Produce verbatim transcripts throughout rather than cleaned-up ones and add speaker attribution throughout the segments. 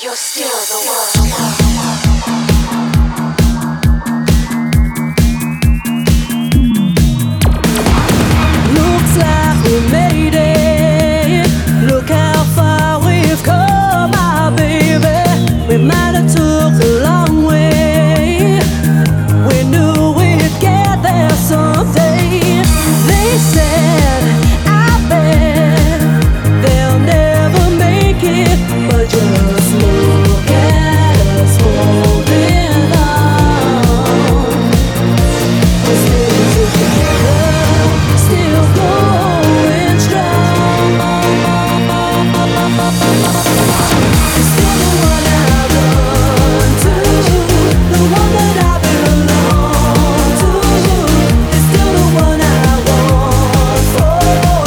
Speaker 1: You're still the one.
Speaker 2: Looks like we made it. Look how far we've come, my baby. We might have took a long way. We knew we'd get there someday. They said, I bet they'll never make it, but just look at us holding on. We're still together, still going strong. You're still the one I run to, the one that I belong to. You're still the one I want for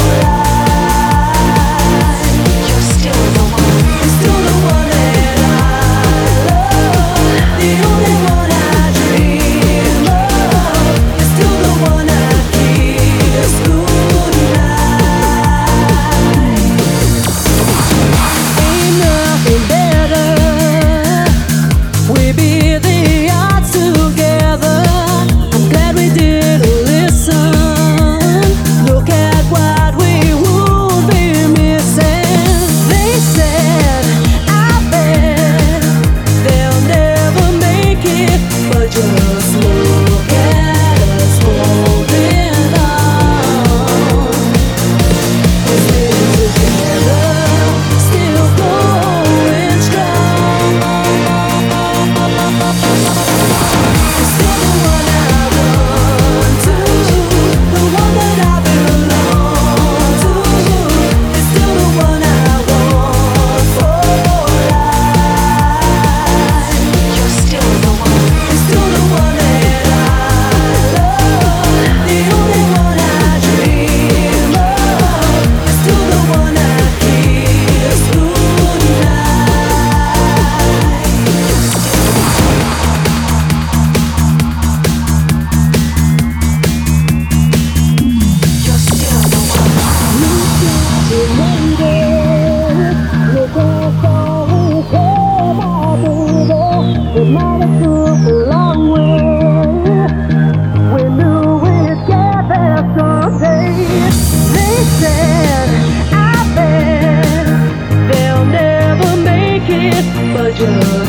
Speaker 2: life.
Speaker 1: You're still the one.
Speaker 2: You're still the one that I love, the only one I dream of. You're still the one I kiss goodnight. Ain't nothing better. We beat the odds together. I'm glad we did listen. Look at what we would be missing. They said, I bet they'll never make it, but just look at us holding on. We're still together, still going strong. You're still the one I run to, the one that I belong to. You're still the one I want for life.
Speaker 1: You're still the one.
Speaker 2: You're still the one that I love, the only one I dream of. You're still the one I kiss goodnight.
Speaker 1: You're still the one.
Speaker 2: Look how far we've come, my baby. We might have took a long way. We knew we'd get there someday. They said, I bet they'll never make it, but just